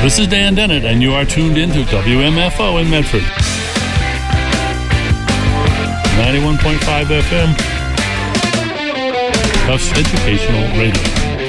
This is Dan Dennett, and you are tuned into WMFO in Medford. 91.5 FM. Tufts Educational Radio.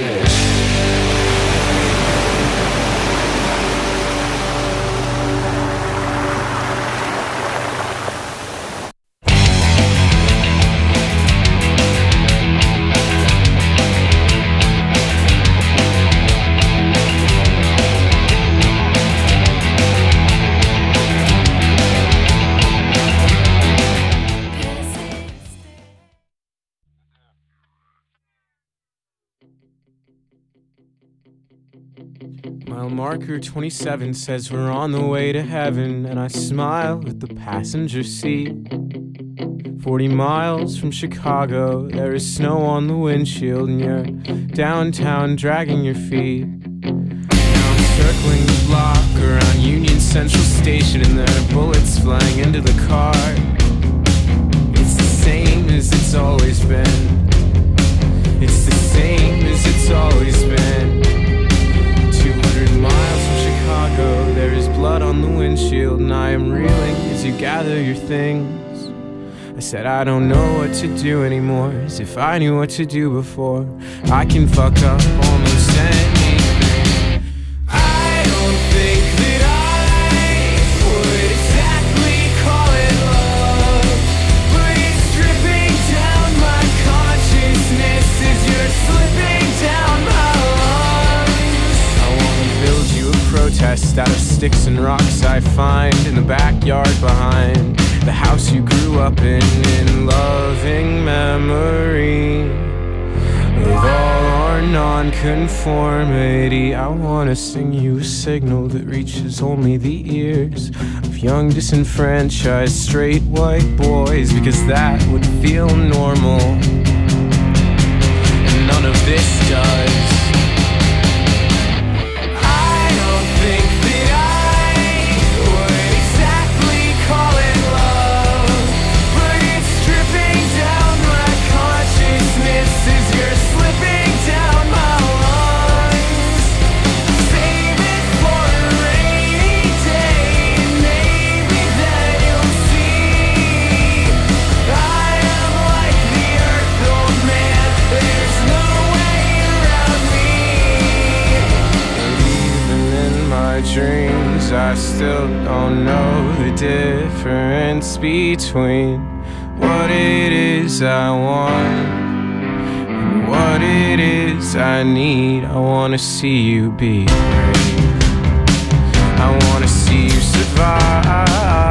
Mile marker 27 says we're on the way to heaven, and I smile at the passenger seat. 40 miles from Chicago, there is snow on the windshield, and you're downtown dragging your feet. Now I'm circling the block around Union Central Station, and there are bullets flying into the car. It's the same as it's always been. It's the same as it's always been. 200 miles from Chicago, there is blood on the windshield, and I am reeling as you gather your things. I said I don't know what to do anymore, as if I knew what to do before. I can fuck up almost anything. I don't think that I would exactly call it love, but it's dripping down my consciousness as you're slipping down my lungs. I wanna build you a protest out of sticks and rocks I find in the backyard behind the house you grew up in loving memory of all our non-conformity. I wanna sing you a signal that reaches only the ears of young disenfranchised straight white boys, because that would feel normal, and none of this does. Dreams, I still don't know the difference between what it is I want and what it is I need. I wanna see you be brave, I wanna see you survive,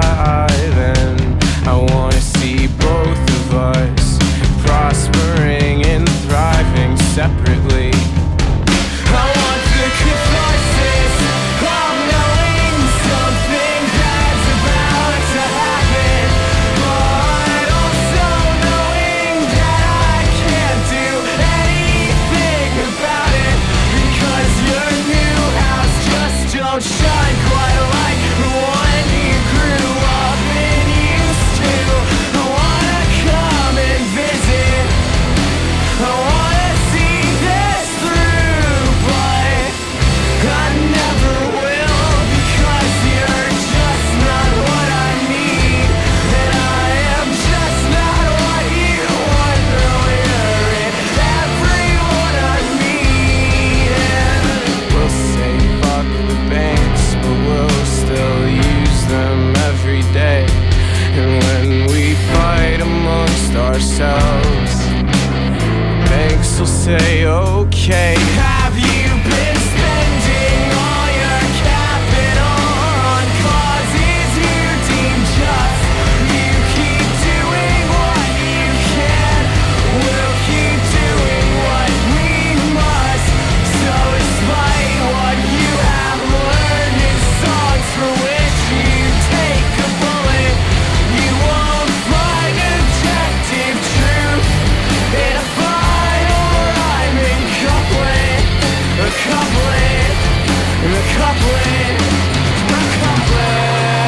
and I wanna see both of us prospering and thriving separately. I want the catharsis of knowing something bad's about to happen, but also knowing that I can't do anything about it, because your new house just don't shine quite like the one you grew up and used to. I wanna come and visit, I wanna see this through, but I never will, because you're just not what I need, and I am just not what you want. No, you're in everyone I need, and we'll say fuck the banks, but we'll still use them every day. And when we fight amongst ourselves, banks will say okay. Have you been spending all your capital on causes you deem just? You keep doing what you can, we'll keep doing what we must. So despite what you have learned in songs for which you take a bullet, you won't find objective truth in a final rhyming couplet, a couplet, a couplet, a couplet.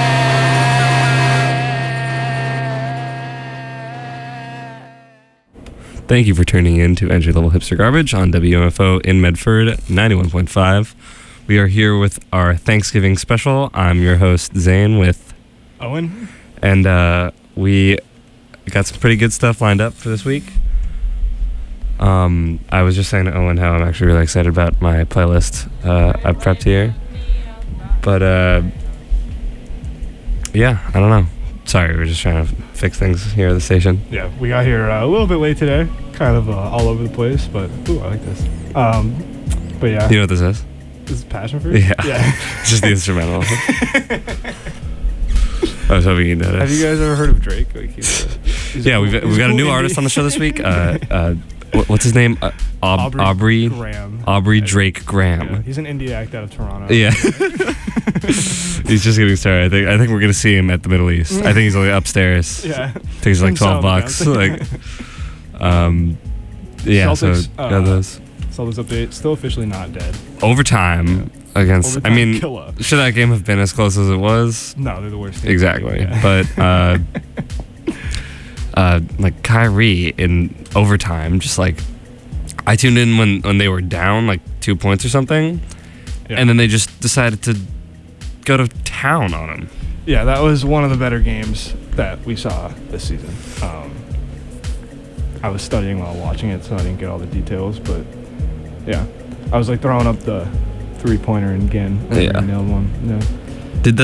Thank you for tuning in to Entry Level Hipster Garbage on WMFO in Medford 91.5. We are here with our Thanksgiving special. I'm your host, Zane, with Owen. And we got some pretty good stuff lined up for this week. I was just saying to Owen how I'm actually really excited about my playlist I've prepped here. But, yeah, I don't know. Sorry, we're just trying to fix things here at the station. Yeah, we got here a little bit late today. Kind of all over the place, but ooh, I like this. But yeah. You know what this is? This is Passion Fruit? Yeah. Yeah. It's just the instrumental. I was hoping you'd notice. Have you guys ever heard of Drake? Like, yeah, we've got a new artist on the show this week. What's his name? Aubrey Graham. Aubrey Drake Graham. Yeah, he's an indie act out of Toronto. Yeah. He's just getting started. I think we're gonna see him at the Middle East. I think he's only upstairs. Yeah. Takes like $12. Like, yeah. Celtics, So got those. Celtics update. Still officially not dead. Overtime against. Overtime I mean, killer. should that game have been as close as it was? No, they're the worst team. Exactly. Yeah. But like Kyrie in overtime, just like I tuned in when they were down like 2 points or something, and then they just decided to go to town on him. Yeah, that was one of the better games that we saw this season. I was studying while watching it, so I didn't get all the details, but yeah, I was like throwing up the 3-pointer again. Yeah. Nailed one. Yeah. Did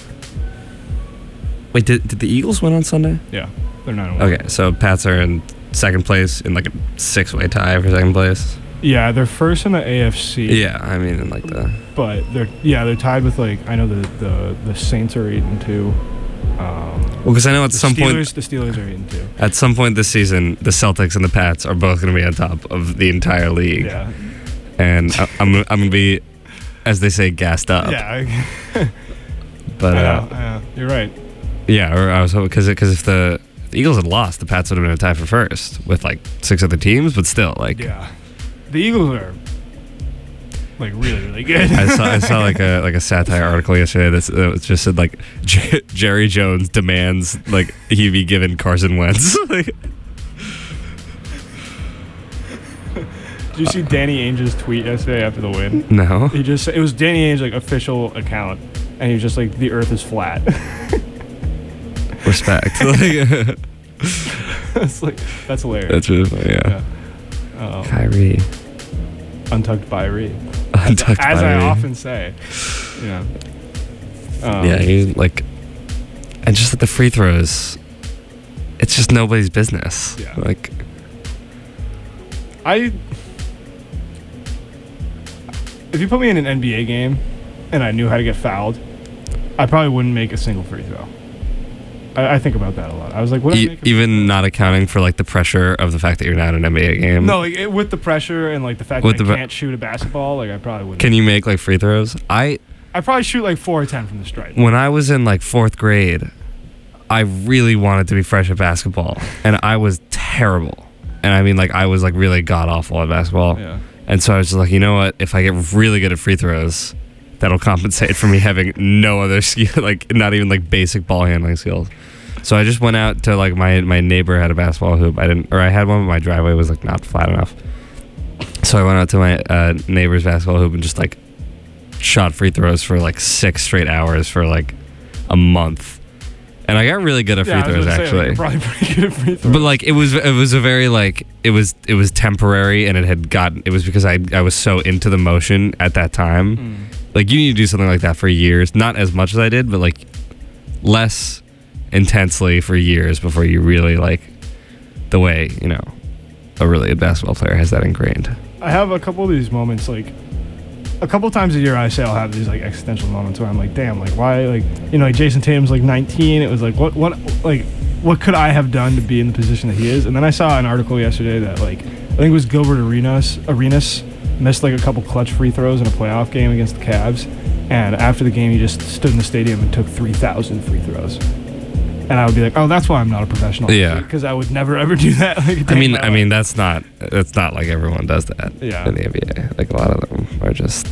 the Eagles win on Sunday? Yeah, they're 9-1. Okay, so Pats are in second place in like a 6-way tie for second place. Yeah, they're first in the AFC. Yeah, I mean in like the. But they're tied with like I know the Saints are 8-2. Well, because I know at some point the Steelers are 8-2. At some point this season, the Celtics and the Pats are both going to be on top of the entire league. Yeah. And I'm gonna be, as they say, gassed up. Yeah. But I know. You're right. Yeah, or I was hoping because if the Eagles had lost, the Pats would have been a tie for first with like 6 other teams, but still like. Yeah. The Eagles are like really, really good. I saw like a satire article yesterday that just said like Jerry Jones demands like he be given Carson Wentz. Like, did you see Danny Ainge's tweet yesterday after the win? no. It was Danny Ainge's like official account, and he was just like, the Earth is flat. Respect. That's hilarious. That's really funny. Yeah. Kyrie. Untucked by Ree. Untucked as by I Ree. often say. Yeah. Yeah, he's like, and just like the free throws, it's just nobody's business. Yeah. Like, if you put me in an NBA game and I knew how to get fouled, I probably wouldn't make a single free throw. I think about that a lot. I was like, what? Even not accounting for like the pressure of the fact that you're not in an NBA game. No, like with the pressure and like the fact that I can't shoot a basketball, like I probably wouldn't. Can you make like free throws? I probably shoot like 4 or 10 from the stripe. When I was in like 4th grade, I really wanted to be fresh at basketball, and I was terrible. And I mean, like I was like really god awful at basketball. Yeah. And so I was just like, you know what? If I get really good at free throws, that'll compensate for me having no other skill, like not even like basic ball handling skills. So I just went out to like my neighbor had a basketball hoop. I had one, but my driveway was like not flat enough. So I went out to my neighbor's basketball hoop and just like shot free throws for like 6 straight hours for like a month. And I got really good at free throws actually. Like, probably pretty good at free throws. But like it was a very like it was temporary, and it was because I was so into the motion at that time. Like you need to do something like that for years, not as much as I did, but like less intensely for years before you really like the way, you know, a really good basketball player has that ingrained. I have a couple of these moments, like a couple times a year I say I'll have these like existential moments where I'm like, damn, like why, like, you know, like Jason Tatum's like 19. It was like, what could I have done to be in the position that he is? And then I saw an article yesterday that like, I think it was Gilbert Arenas missed like a couple clutch free throws in a playoff game against the Cavs. And after the game, he just stood in the stadium and took 3,000 free throws. And I would be like, oh, that's why I'm not a professional. Yeah. Because I would never ever do that. Like, I mean, that's not like everyone does that. Yeah. In the NBA, like a lot of them are just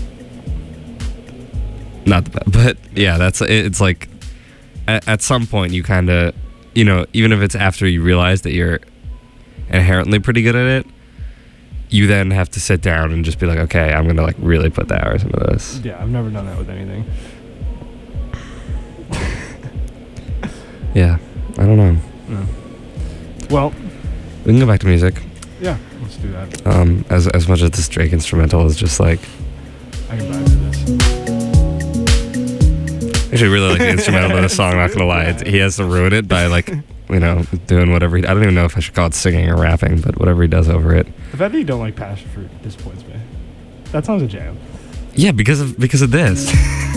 not the best. But yeah, it's like at some point you kind of, you know, even if it's after you realize that you're inherently pretty good at it, you then have to sit down and just be like, okay, I'm gonna like really put the hours into this. Yeah, I've never done that with anything. Yeah, I don't know. No. Well, We can go back to music. yeah, let's do that. As much as this Drake instrumental is just like, I can vibe to this. I actually really like the instrumental to the song. Not gonna lie, he has to ruin it by like, doing whatever. I don't even know if I should call it singing or rapping, but whatever he does over it. The fact that you don't like Passion Fruit disappoints me. That song's a jam. Yeah, because of this.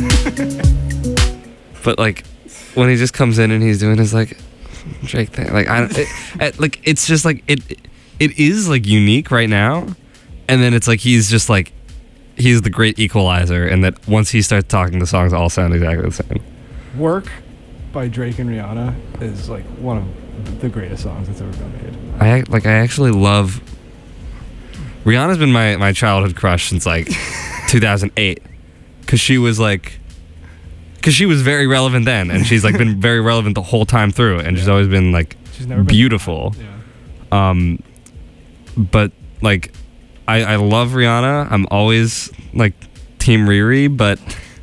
But like, when he just comes in and he's doing his like Drake thing, like it's just like it is like unique right now, and then it's like he's just like he's the great equalizer, and that once he starts talking, the songs all sound exactly the same. Work by Drake and Rihanna is like one of the greatest songs that's ever been made. I actually love Rihanna's been my childhood crush since like 2008, because she was very relevant then, and she's like been very relevant the whole time through, and she's always been like beautiful. Yeah. But like I love Rihanna. I'm always like Team Riri, but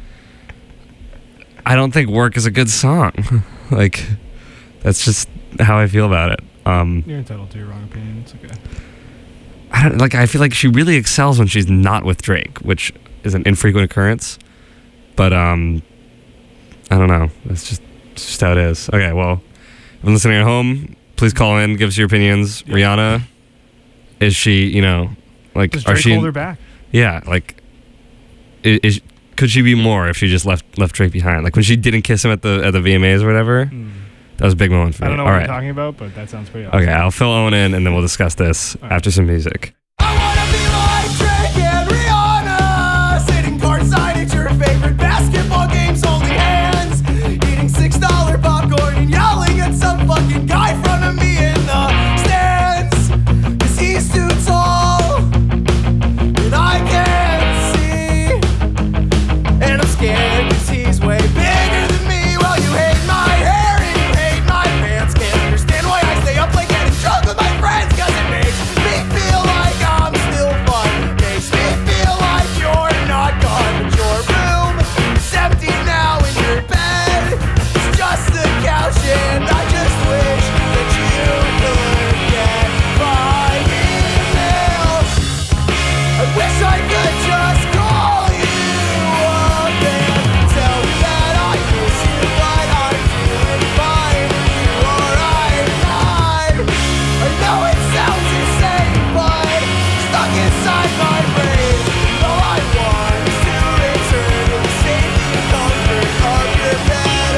I don't think Work is a good song. Like, that's just how I feel about it. You're entitled to your wrong opinion. It's okay. I feel like she really excels when she's not with Drake, which is an infrequent occurrence. But I don't know. It's just how it is. Okay, well, if you're listening at home, please call in, give us your opinions. Yeah. Rihanna, is she, like, does Drake hold her back? Yeah, like, could she be more if she just left Drake behind? Like when she didn't kiss him at the VMAs or whatever. That was a big moment for me. I don't know what you're talking about, but that sounds pretty awesome. Okay, I'll fill Owen in, and then we'll discuss this after some music. I wanna be like Drake and Rihanna, sitting courtside at your favorite basketball games, holding hands, eating $6 popcorn and yelling at some fucking guy in front of me in the stands, 'cause he's too tall and I can't see, and I'm scared 'cause he's way bigger than me. Well, you hate my hair and you hate my pants, can't understand why I stay up late getting drunk with my friends, 'cause it makes me feel like I'm still fun, makes me feel like you're not gone, but your room is empty now and your bed is just a couch, and I just wish that you could get my emails. I wish I could just call you up and tell you that I miss you, but I'm doing fine. You alright? I know it sounds insane, but stuck inside my brain. All I want is to return to the safety and comfort of your bed.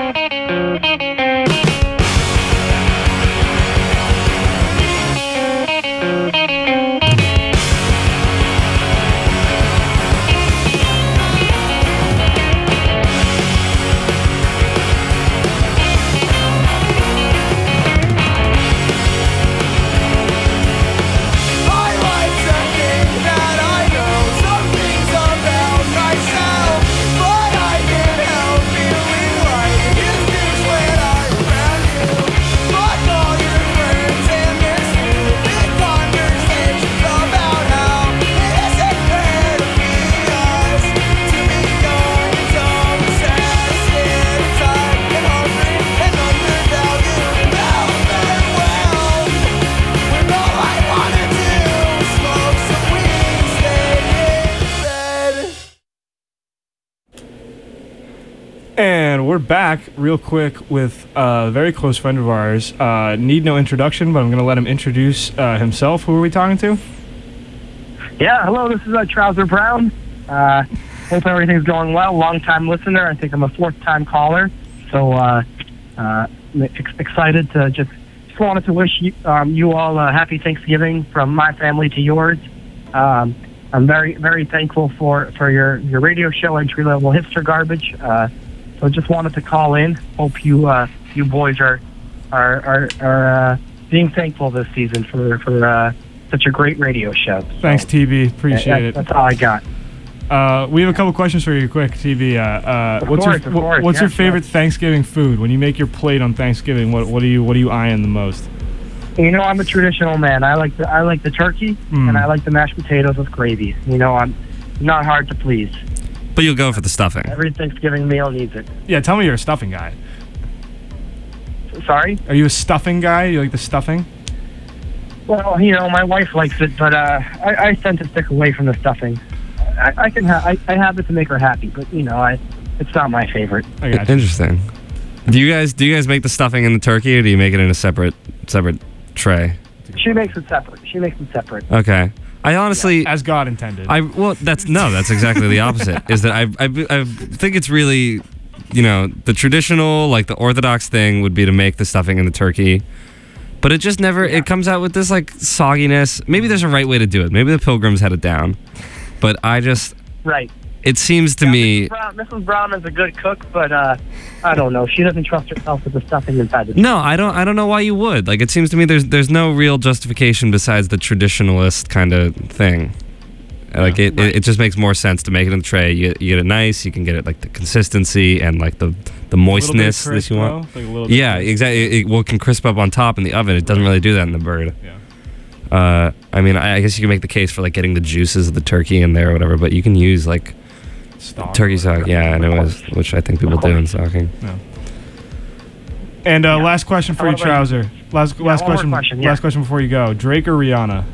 I like to think that I know some things about myself, but I can't help feeling like a huge douche when I'm around you. Fuck all your friends and their stupid conversations about how it isn't fair to be us, to be young and dumb, sad, scared, tired, and hungry, and undervalued. Well, farewell. When all I wanna do is smoke some weed and stay in bed. And we're back real quick with a very close friend of ours. Need no introduction, but I'm going to let him introduce himself. Who are we talking to? Yeah, hello, this is Trouser Brown. Hope everything's going well. Long-time listener. I think I'm a fourth-time caller. So excited to just wanted to wish you all a happy Thanksgiving from my family to yours. I'm very, very thankful for your radio show, Entry Level Hipster Garbage. So just wanted to call in. Hope you boys are being thankful this season for such a great radio show. So, Thanks, TB. Appreciate it. That's all I got. We have a couple questions for you quick, TB. What's your favorite Thanksgiving food? When you make your plate on Thanksgiving, what are you eyeing the most? You know, I'm a traditional man. I like the turkey, and I like the mashed potatoes with gravy. You know, I'm not hard to please. But you'll go for the stuffing. Every Thanksgiving meal needs it. Yeah, tell me you're a stuffing guy. Sorry? Are you a stuffing guy? You like the stuffing? Well, you know, my wife likes it, but I tend to stick away from the stuffing. I have it to make her happy, but you know, it's not my favorite. I got you. Interesting. Do you guys make the stuffing in the turkey, or do you make it in a separate tray? She makes it separate. Okay. I honestly, As God intended. that's exactly the opposite. Is that I think it's really, you know, the traditional, like the Orthodox thing would be to make the stuffing in the turkey, but it just never. It comes out with this like sogginess. Maybe there's a right way to do it. Maybe the Pilgrims had it down, but I just. Right. It seems to me. Mrs. Brown is a good cook, but I don't know. She doesn't trust herself with the stuffing inside the. No, I don't know why you would. Like, it seems to me there's no real justification besides the traditionalist kind of thing. Like it just makes more sense to make it in the tray. You get it nice. You can get it like the consistency and like the moistness that you want. Like a little bit Yeah, exactly. It can crisp up on top in the oven. It doesn't really do that in the bird. Yeah. I mean, I guess you can make the case for like getting the juices of the turkey in there or whatever, but you can use like turkey stock. Yeah, I know, which I think people do in stocking. Yeah. And last question for you, Trouser. Last question. Last question before you go. Drake or Rihanna?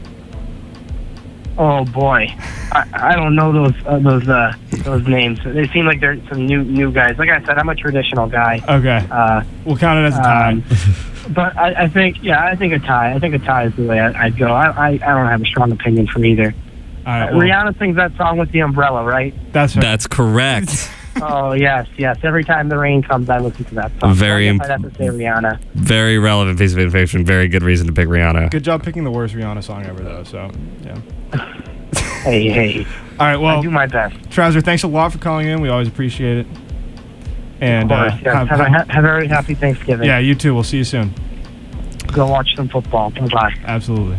Oh boy, I don't know those names. They seem like they're some new guys. Like I said, I'm a traditional guy. Okay. We'll count it as a tie. But I think a tie. I think a tie is the way I'd go. I don't have a strong opinion for either. All right, well, Rihanna sings that song with the umbrella, right? That's right. That's correct. Oh yes. Every time the rain comes, I listen to that song. Very I'd have to say Rihanna. Very relevant piece of information. Very good reason to pick Rihanna. Good job picking the worst Rihanna song ever, though. So yeah. Hey. All right. Well, I do my best. Trouser, thanks a lot for calling in. We always appreciate it. And Of course, yes. Have a very happy Thanksgiving. Yeah, you too. We'll see you soon. Go watch some football. Bye. Absolutely.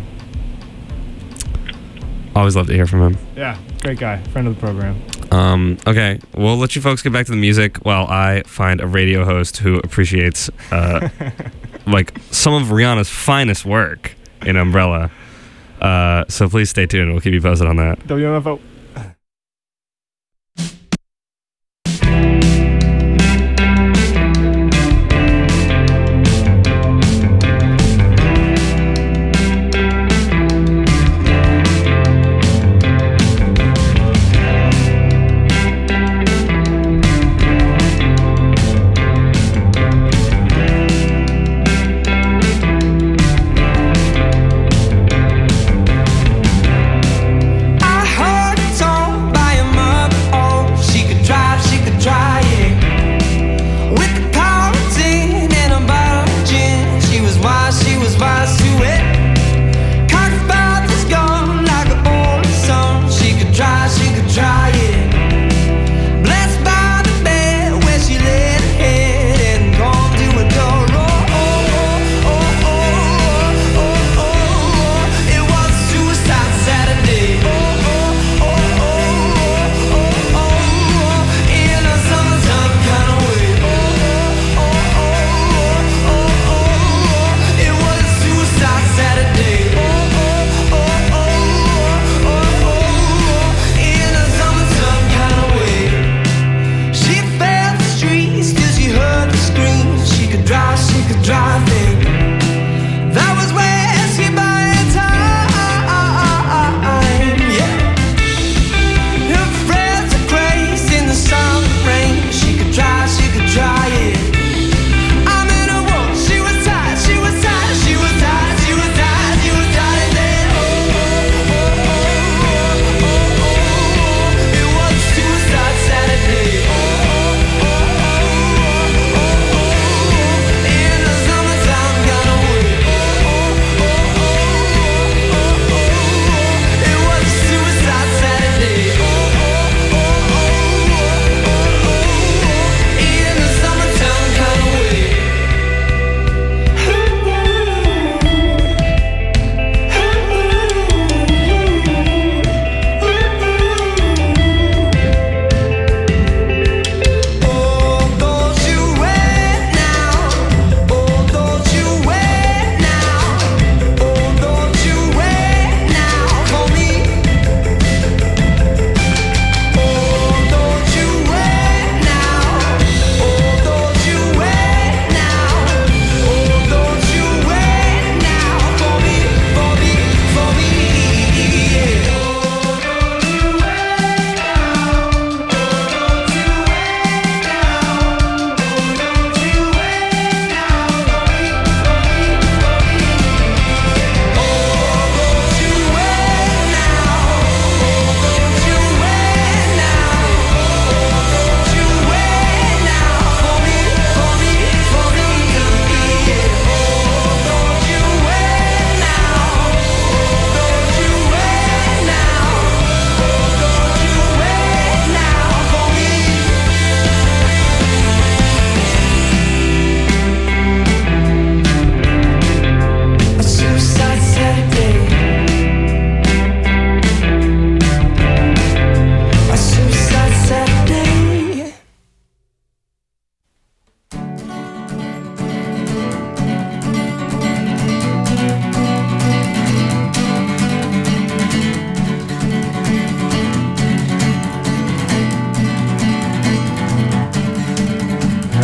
Always love to hear from him. Yeah, great guy, friend of the program. Okay, we'll let you folks get back to the music while I find a radio host who appreciates like some of Rihanna's finest work in Umbrella. So please stay tuned. We'll keep you posted on that. WMFO. I heard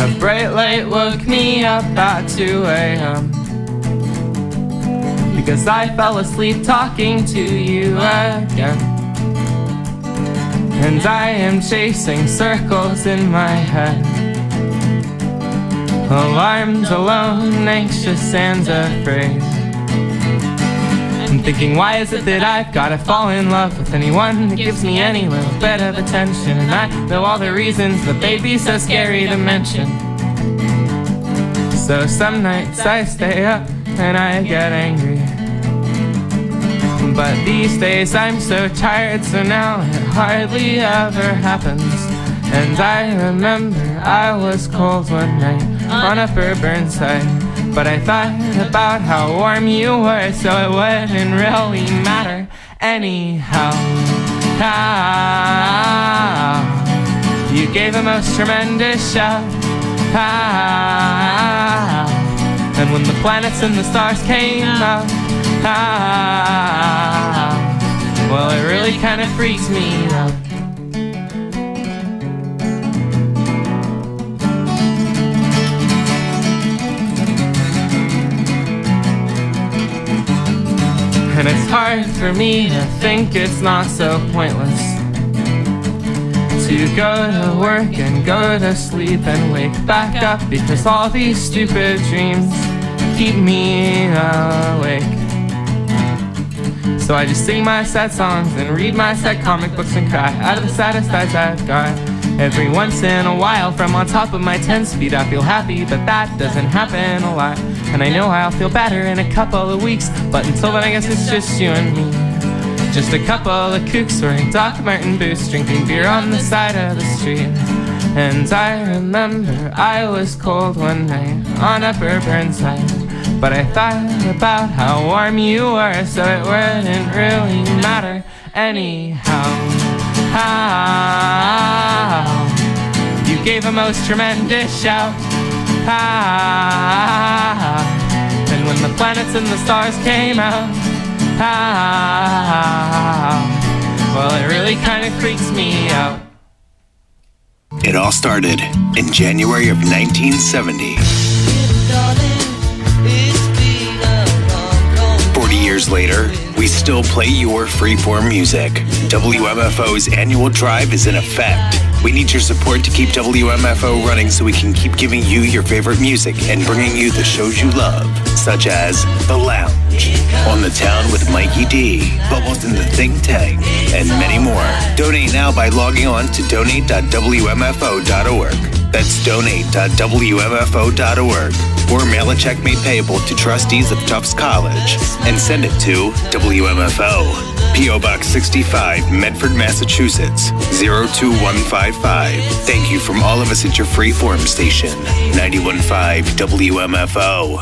A bright light woke me up at 2 a.m. because I fell asleep talking to you again. And I am chasing circles in my head, alarmed, alone, anxious and afraid. I'm thinking, why is it that I've gotta fall in love with anyone that gives me any little bit of attention? And I know all the reasons, but they'd be so scary to mention. So some nights I stay up and I get angry, but these days I'm so tired, so now it hardly ever happens. And I remember I was cold one night on Upper Burnside, but I thought about how warm you were, so it wouldn't really matter anyhow. You gave a most tremendous shout. And when the planets and the stars came out, well, it really kind of freaks me out. And it's hard for me to think it's not so pointless to go to work and go to sleep and wake back up, because all these stupid dreams keep me awake. So I just sing my sad songs and read my sad comic books and cry out of the saddest eyes I've got. Every once in a while from on top of my 10-speed I feel happy, but that doesn't happen a lot. And I know I'll feel better in a couple of weeks, but until then I guess it's just you and me. Just a couple of kooks wearing Doc Marten boots, drinking beer on the side of the street. And I remember I was cold one night on Upper Burnside, but I thought about how warm you were, so it wouldn't really matter anyhow. You gave a most tremendous shout. And when the planets and the stars came out, well, it really kind of freaks me out. It all started in January of 1970. 40 years later, we still play your freeform music. WMFO's annual drive is in effect. We need your support to keep WMFO running so we can keep giving you your favorite music and bringing you the shows you love, such as The Lounge, On the Town with Mikey D, Bubbles in the Think Tank, and many more. Donate now by logging on to donate.wmfo.org. That's donate.wmfo.org. Or mail a check made payable to trustees of Tufts College and send it to WMFO, P.O. Box 65, Medford, Massachusetts, 02155. Thank you from all of us at your freeform station, 91.5 WMFO.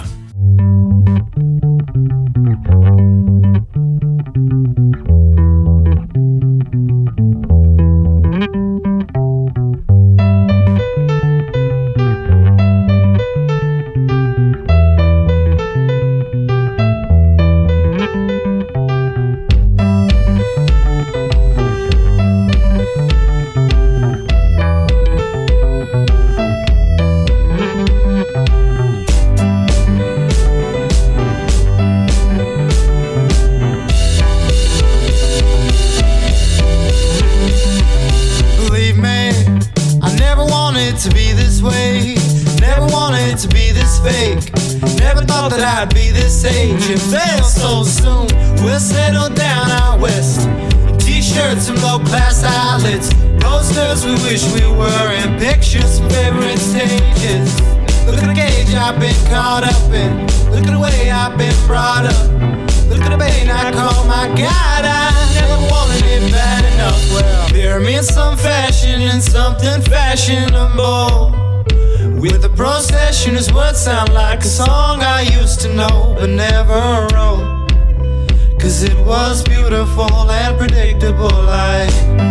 Sound like a song I used to know but never wrote, 'cause it was beautiful and predictable like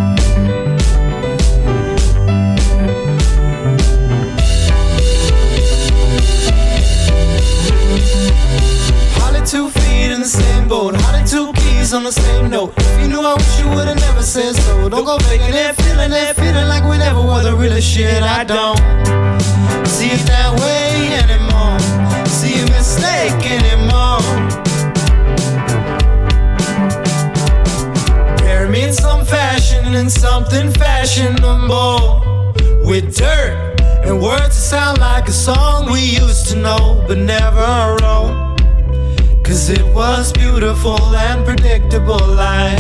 Holly 2 feet in the same boat, Holly 2 keys on the same note. If you knew I wish you would've never said so. Don't go faking it, feeling like we never were the realest shit. I don't see it that way anymore. See a mistake anymore. Pair me in some fashion and something fashionable, with dirt and words that sound like a song we used to know but never wrote. 'Cause it was beautiful and predictable like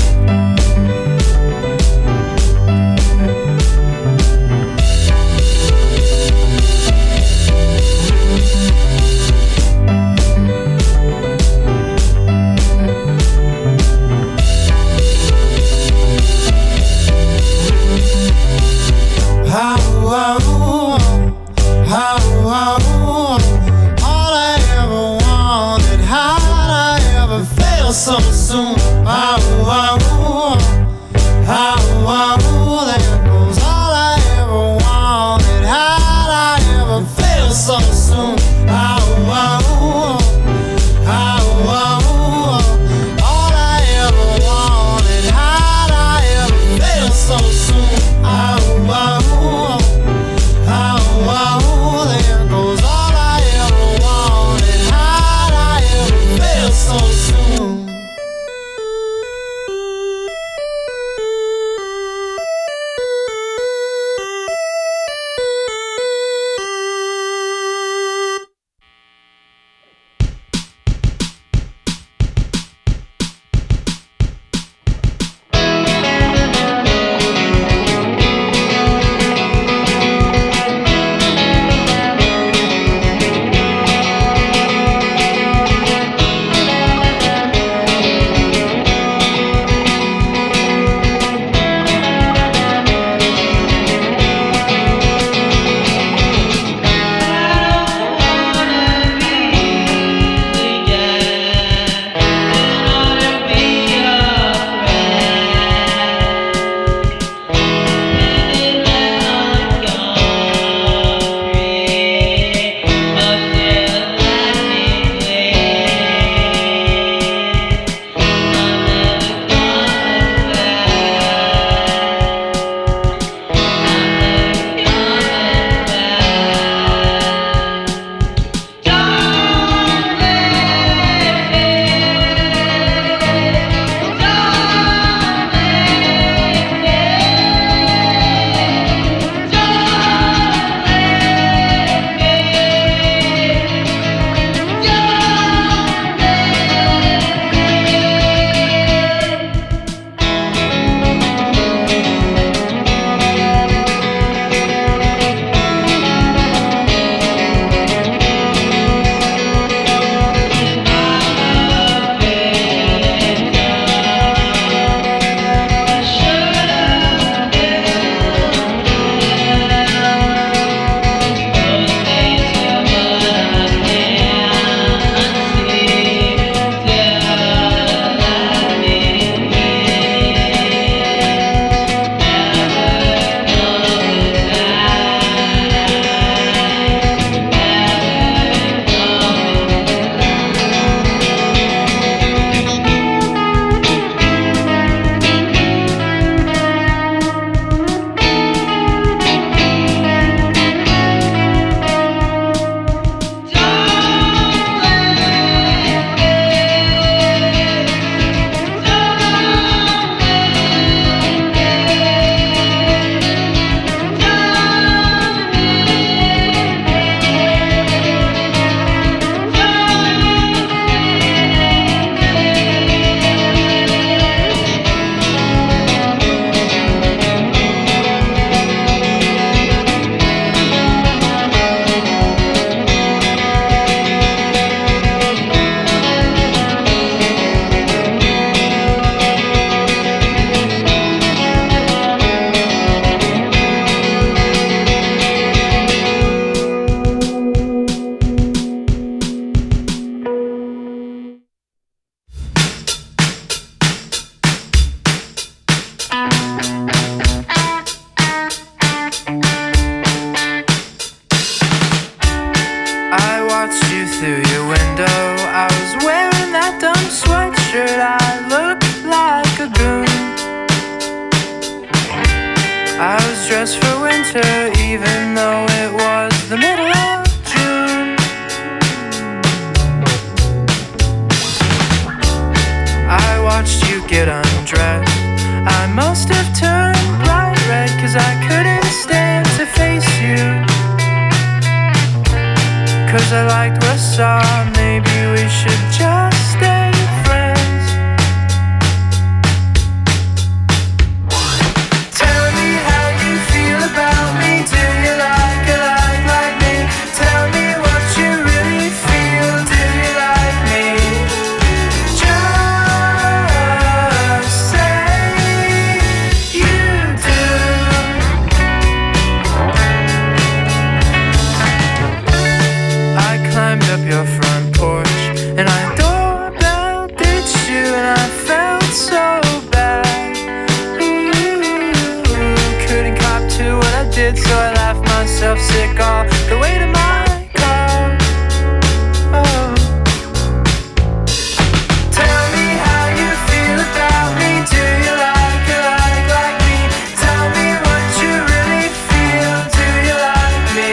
so soon. There goes all I ever wanted. How'd I ever fail so soon? All I ever wanted. How'd I ever fail so soon? There goes all I ever wanted. How'd I ever fail so soon? I was dressed for winter, even though it was the middle of 'cause I liked what I saw. Maybe we should just stay friends. Tell me how you feel about me. Do you like a like me? Tell me what you really feel. Do you like me? Just say you do. I climbed up your front porch and I doorbell ditched you, and I felt so bad. Ooh, couldn't cop to what I did, so I laughed myself sick all the way to my car. Oh. Tell me how you feel about me. Do you like a like me? Tell me what you really feel. Do you like me?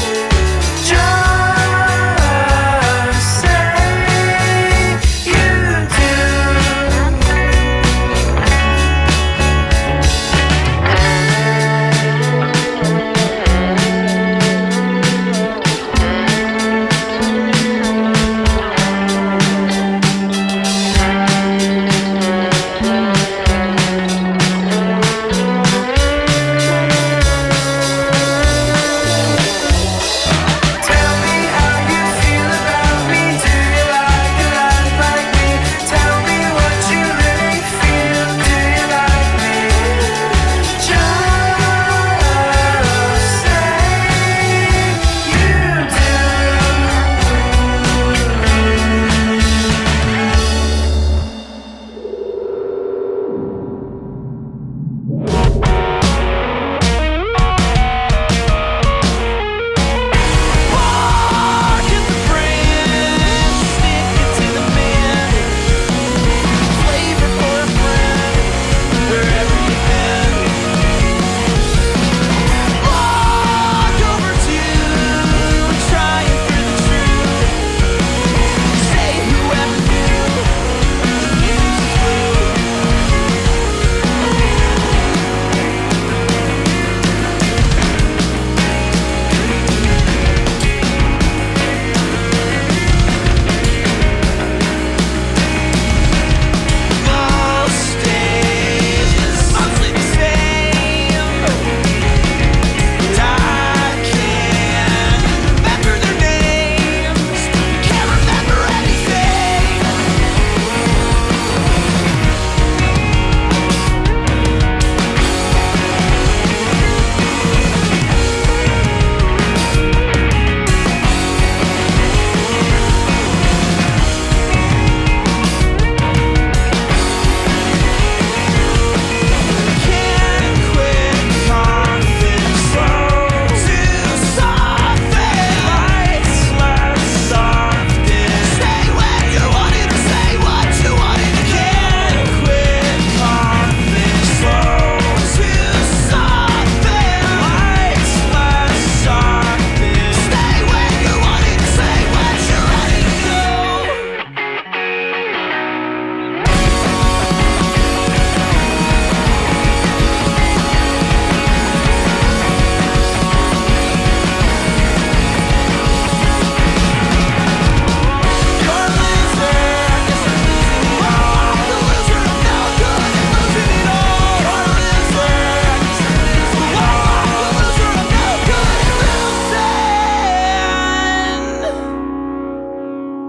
Just say you do. Tell me how you feel about me. Do you like a like me? Tell me what you really feel. Do you like me? Just say you do. Bark at the friend, stick it to the man. Flavor for a friend, wherever you've been. Walk over to, trying for the truth. Say whoever knew, news is blue. Most days mostly the same, and I can't remember their names. Can't remember anything. Can't quit coughing, slow to soften. Lights less soften. Stay when you wanted or say what you wanted. Can't quit coughing, slow to soften. Lights less soften. Stay when you wanted or say what you're ready to go. You're a loser, I guess I'm losing it all. The loser of no good and losing it all. You're a loser, I guess I'm losing it all. The loser of no good and losing.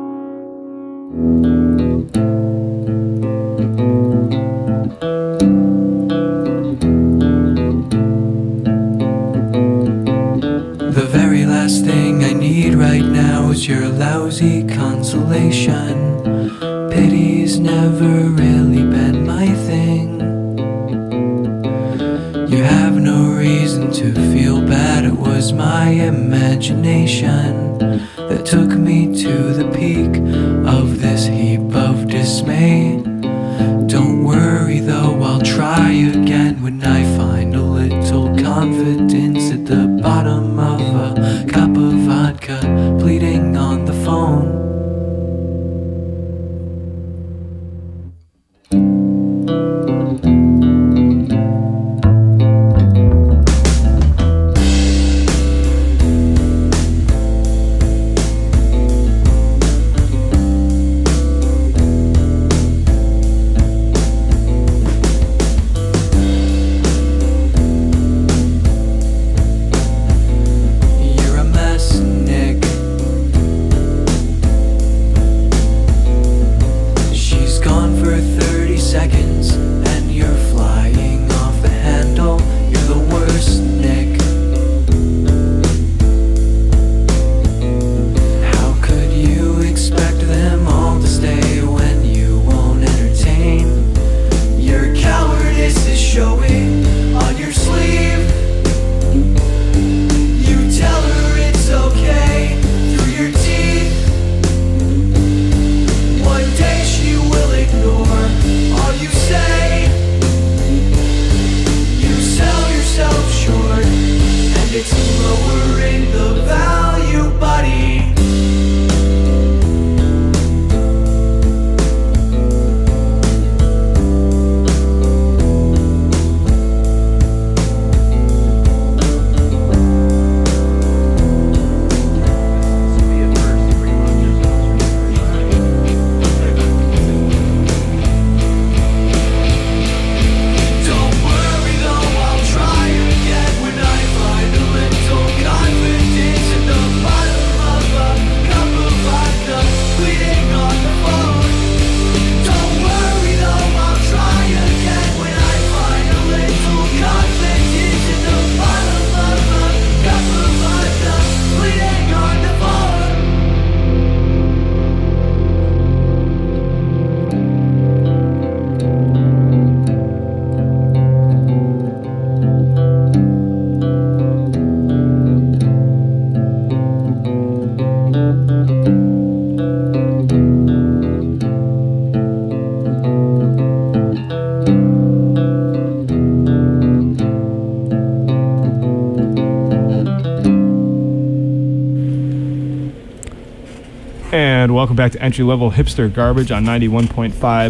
The very last thing I need right now is your lousy consolation. Pity's never really been my thing. You have no reason to feel bad. It was my imagination that took me to the peak of this heap of dismay. Don't worry though, I'll try again when I find a little confidence at the bottom of a cup of vodka, pleading on the phone. lowering the value, buddy. Don't worry though, I'll try again when I find a little confidence in the bottom of a cup of vodka, bleeding on the phone. Don't worry though, I'll try again when I find a little confidence in the bottom of a cup of vodka, bleeding on the phone. And welcome back to Entry Level Hipster Garbage on 91.5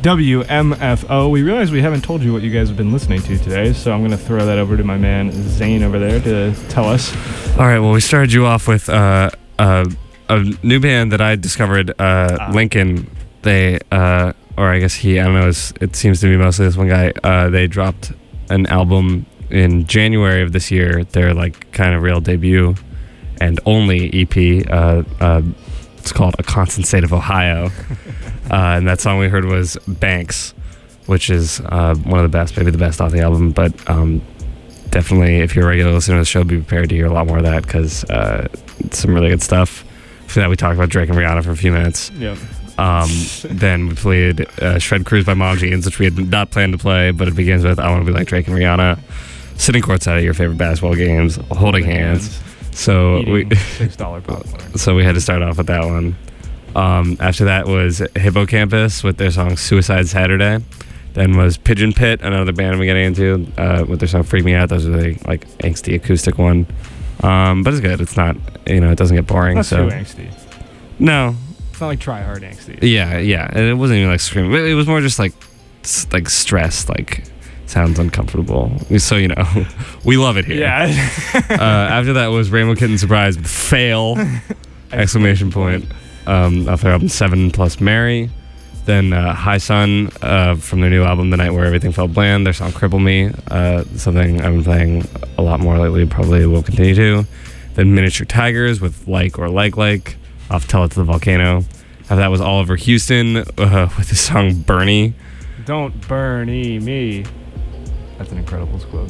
WMFO. We realize we haven't told you what you guys have been listening to today, so I'm going to throw that over to my man Zane over there to tell us. All right, well, we started you off with a new band that I discovered, Lincoln. They, or I guess he, I don't know, it seems to be mostly this one guy. They dropped an album in January of this year, their like kind of real debut and only EP. It's called A Constant State of Ohio. And that song we heard was Banks, which is one of the best, maybe the best off the album. But definitely, if you're a regular listener to the show, be prepared to hear a lot more of that because it's some really good stuff. For that, we talked about Drake and Rihanna for a few minutes. Yep. Then we played Shred Cruise by Mom Jeans, which we had not planned to play, but it begins with I Want to Be Like Drake and Rihanna, sitting courtside at your favorite basketball games, holding hands. So Eating $6 popcorn. So we had to start off with that one. After that was Hippocampus with their song Suicide Saturday. Then was Pigeon Pit, another band I'm getting into, with their song Freak Me Out. That was a really like angsty acoustic one. But it's good. It's not, it doesn't get boring. Not so too angsty. No. It's not like try hard angsty. Yeah. And it wasn't even like screaming. It was more just like stressed, like sounds uncomfortable. So, we love it here. Yeah. After that was Rainbow Kitten Surprise with Fail! Exclamation point. Off their album 7 Plus Mary. Then High Sun from their new album The Night Where Everything Felt Bland, their song Cripple Me, something I've been playing a lot more lately, probably will continue to. Then Miniature Tigers with Like or Like off Tell It to the Volcano. After that was Oliver Houston with his song Bernie. Don't Bernie me. That's an Incredibles quote.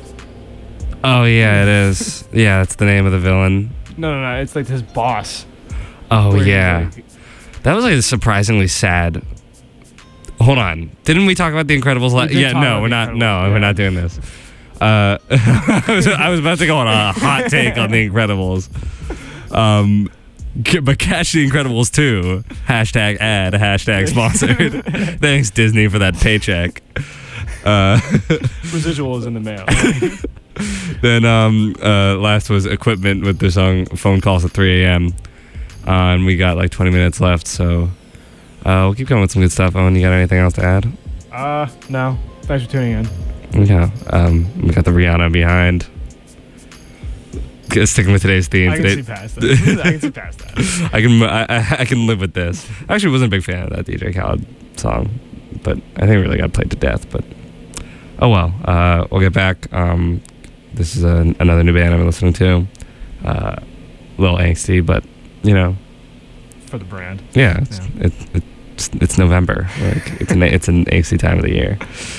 Oh yeah, it is. Yeah, that's the name of the villain. No. It's like his boss. Oh Where he's yeah. like- That was like surprisingly sad. Hold on. Didn't we talk about The Incredibles? We did talk about we're The not. Incredibles, No, yeah. we're not doing this. I was about to go on a hot take on The Incredibles. But catch The Incredibles 2. Hashtag ad. Hashtag sponsored. Thanks Disney for that paycheck. Residual is in the mail. Then last was Equipment with their song Phone Calls at 3 a.m. And we got like 20 minutes left, so we'll keep going with some good stuff. Owen, you got anything else to add? No. Thanks for tuning in. Yeah. We got the Rihanna behind. Sticking with today's theme. I can see past that. I can live with this. I actually wasn't a big fan of that DJ Khaled song, but I think it really got played to death. But oh well. We'll get back. This is another new band I've been listening to. A little angsty, but For the brand. yeah, it's November. Like it's an angsty time of the year.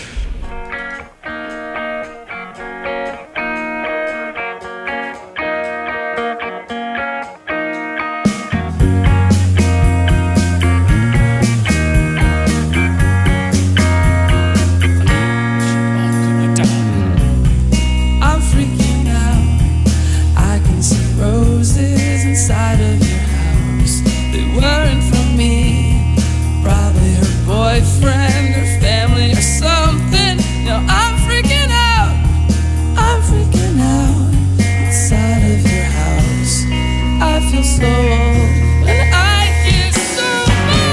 I'm freaking out. I can see roses inside of your house. They weren't from me. Probably her boyfriend or family or something. feel so old when I get sober.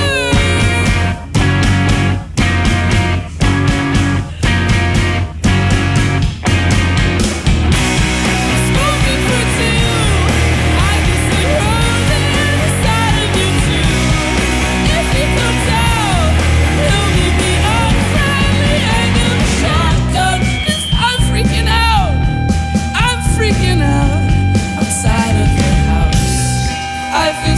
Smoking for two, I can see roses inside of you too. If he comes out, he'll leave me unfriendly and in shotgun. 'Cause I'm freaking out. I'm freaking out outside of your house. I feel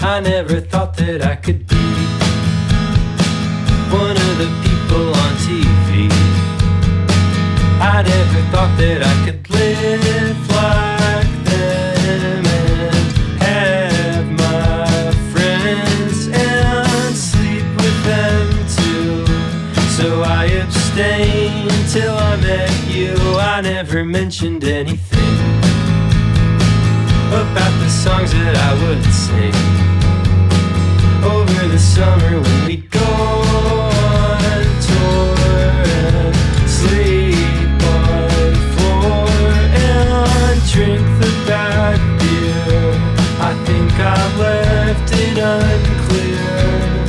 I never thought that I could be one of the people on TV. I never thought that I could live like them and have my friends and sleep with them too. So I abstained till I met you. I never mentioned anything about the songs that I would sing over the summer when we'd go on tour and sleep on the floor and drink the bad beer. I think I left it unclear.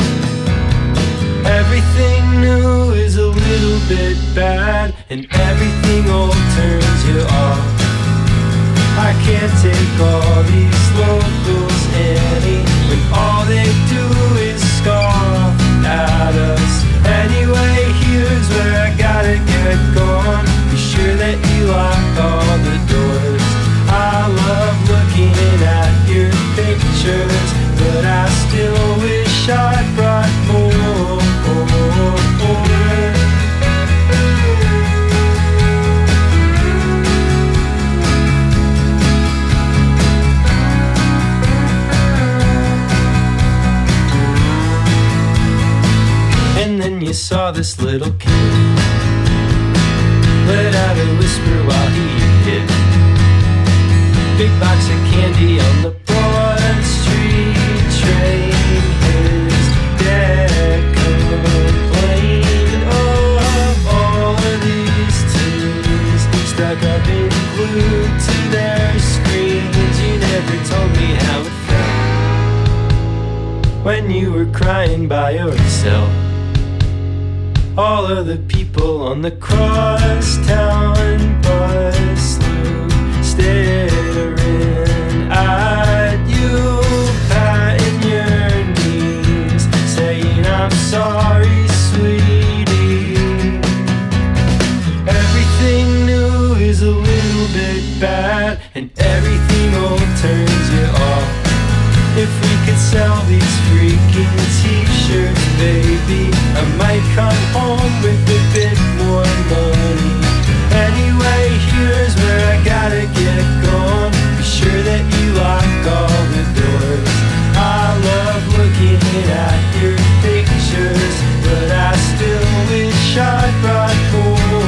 Everything new is a little bit bad, and everything old turns you off. I can't take all these locals any when all they do is scoff at us. Anyway, here's where I gotta get going. Be sure that you lock all the doors. I love looking at your pictures, but I still wish I brought more. And then you saw this little kid let out a whisper while he hid big box of candy on the Broad Street train. His dad complained of all of these tunes stuck up and glued to their screens. You never told me how it felt when you were crying by yourself. All of the people on the crosstown bus staring at you, patting your knees, saying I'm sorry, sweetie. Everything new is a little bit bad, and everything old turns you off. If we could sell these freaking t-shirts, baby, I might come home with a bit more money. Anyway, here's where I gotta get going. Be sure that you lock all the doors. I love looking at your pictures, but I still wish I brought more.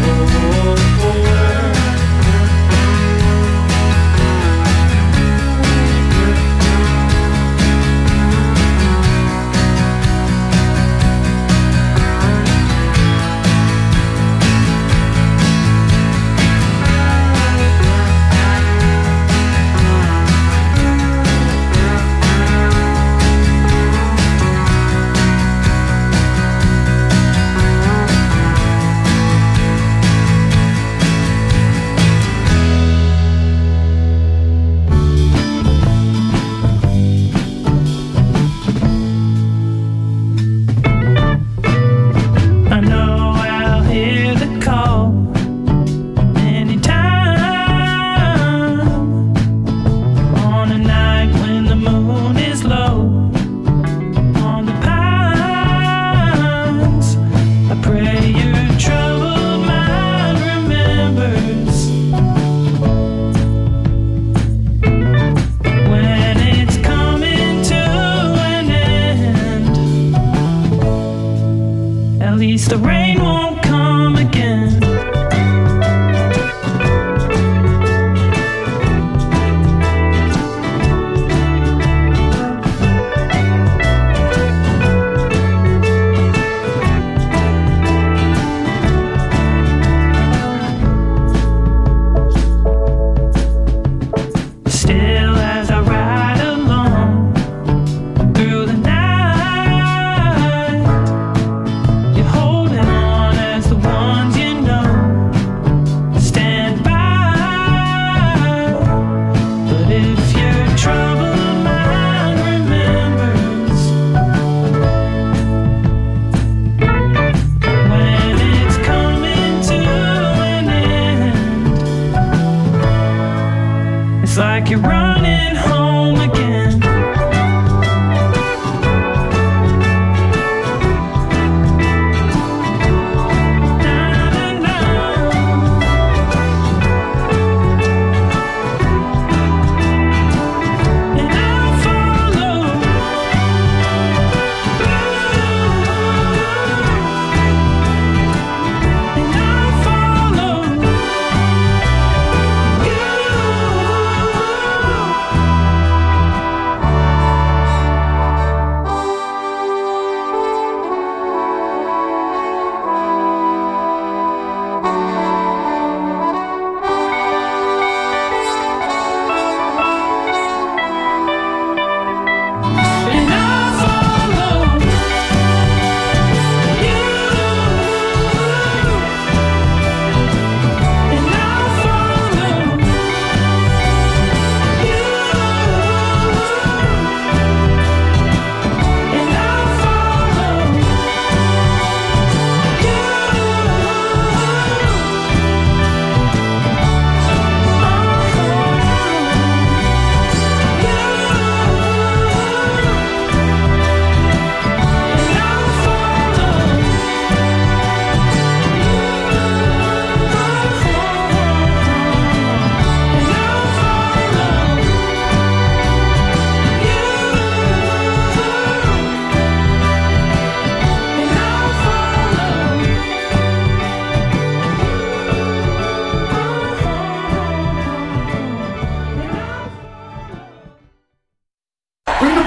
The rain won't come again. Still as I ride along through the night, you're holding on as the ones you know stand by. But if your troubled mind remembers when it's coming to an end, it's like you're running home again.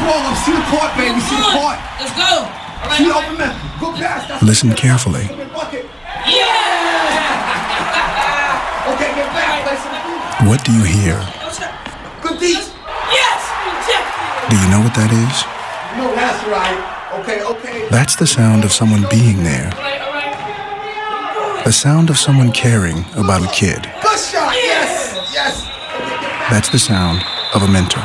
ball up. See the court, baby. See the court. Let's go. All right. See the open man. Go past. That's Listen carefully. Yeah! Okay, get back. Play some defense. What do you hear? Good beat. Yes. Do you know what that is? No, that's right. Okay, okay. That's the sound of someone being there. The sound of someone caring about a kid. Good shot. Yes. Yes. That's the sound of a mentor.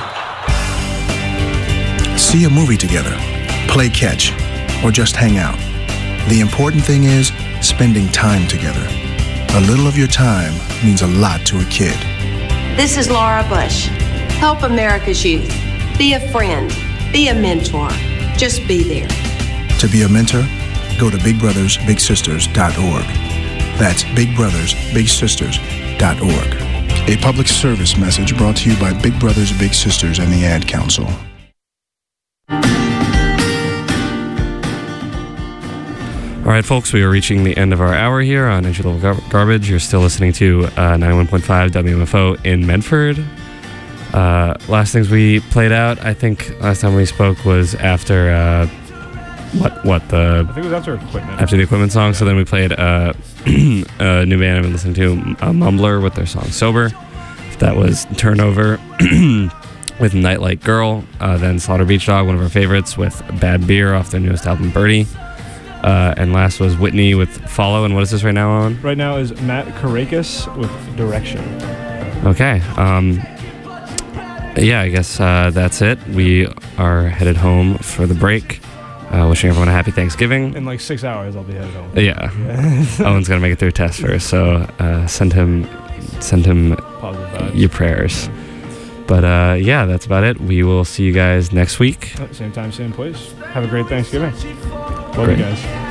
See a movie together, play catch, or just hang out. The important thing is spending time together. A little of your time means a lot to a kid. This is Laura Bush. Help America's youth. Be a friend. Be a mentor. Just be there. To be a mentor, go to bigbrothersbigsisters.org. That's bigbrothersbigsisters.org. A public service message brought to you by Big Brothers Big Sisters and the Ad Council. All right, folks, we are reaching the end of our hour here on Entry Level Garbage. You're still listening to 91.5 WMFO in Medford. Last things we played out, I think last time we spoke was after I think it was after Equipment. After the Equipment song. So then we played a new band I've been listening to, Mumbler, with their song Sober. That was Turnover with Nightlight Girl. Then Slaughter Beach Dog, one of our favorites, with Bad Beer off their newest album Birdie. And last was Whitney with Follow. And what is this right now, Owen? Right now is Matt Karakis with Direction. Okay. Yeah, I guess that's it. We are headed home for the break. Wishing everyone a happy Thanksgiving. In like 6 hours, I'll be headed home. Yeah. Owen's got to make it through a test first, so send him your prayers. But yeah, that's about it. We will see you guys next week. Same time, same place. Have a great Thanksgiving. Love you guys.